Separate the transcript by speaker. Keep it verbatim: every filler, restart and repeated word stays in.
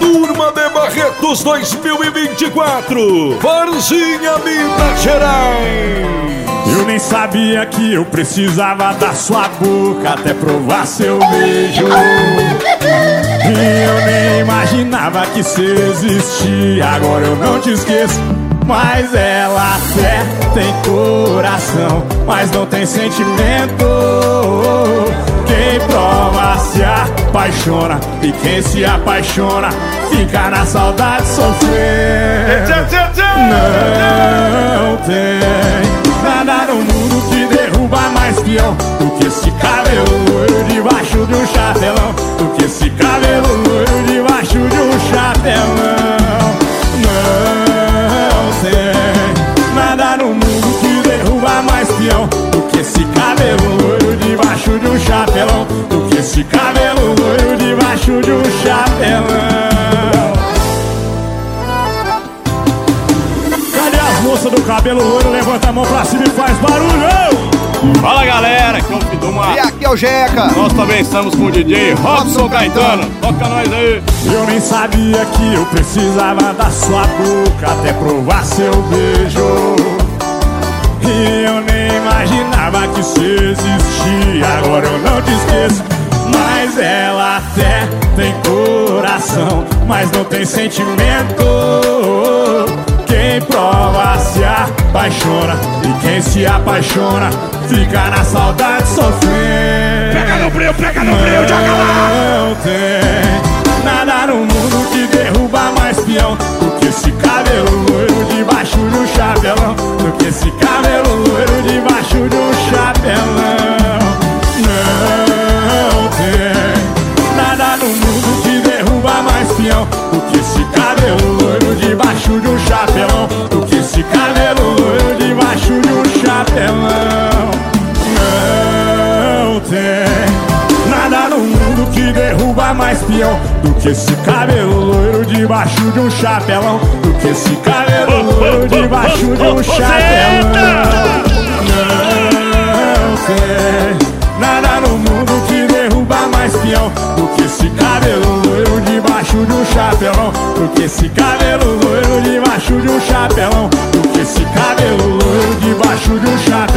Speaker 1: Turma de Barretos dois mil e vinte e quatro, Varginha, Minas Gerais.
Speaker 2: Eu nem sabia que eu precisava da sua boca até provar seu beijo. E eu nem imaginava que você existia. Agora eu não te esqueço, mas ela até tem coração, mas não tem sentimento. Quem prova se apaixona, e quem se apaixona fica na saudade sofrer. Não tem nada no mundo que derruba mais peão do que esse cabelo loiro debaixo de um chapelão, do que esse cabelo loiro debaixo de um chapelão. Não tem nada no mundo que derruba mais peão do que esse cabelo loiro debaixo de um chapelão, do que esse cabelo loiro debaixo de um chapelão. Moça do cabelo loiro, levanta a mão pra cima e faz barulho.
Speaker 3: Fala galera, aqui é o Fiduma.
Speaker 4: E aqui é o Jeca.
Speaker 3: Nós também estamos com o D J Robson Caetano. Toca nós aí.
Speaker 2: Eu nem sabia que eu precisava da sua boca até provar seu beijo. E eu nem imaginava que você existia. Agora eu não te esqueço, mas ela até tem coração, mas não tem sentimento. Quem prova se apaixona, e quem se apaixona fica na saudade sofrendo.
Speaker 1: Pega no brilho, pega no brilho, joga lá.
Speaker 2: Não tem nada no mundo que derruba mais peão do que esse cabelo loiro debaixo de um chapelão, do que esse cabelo loiro debaixo de um chapelão. Não tem nada no mundo que derruba mais peão do que esse cabelo loiro debaixo de um chapelão, do que esse cabelo loiro debaixo de um chapelão. Não tem nada no mundo que derruba mais peão do que esse cabelo loiro debaixo de um chapelão, do que esse cabelo loiro debaixo de um chapelão. Não tem nada no mundo que derruba mais peão do que esse cabelo loiro debaixo de um chapelão, do que esse cabelo loiro debaixo de um chapelão, do que esse cabelo loiro debaixo de um chapelão.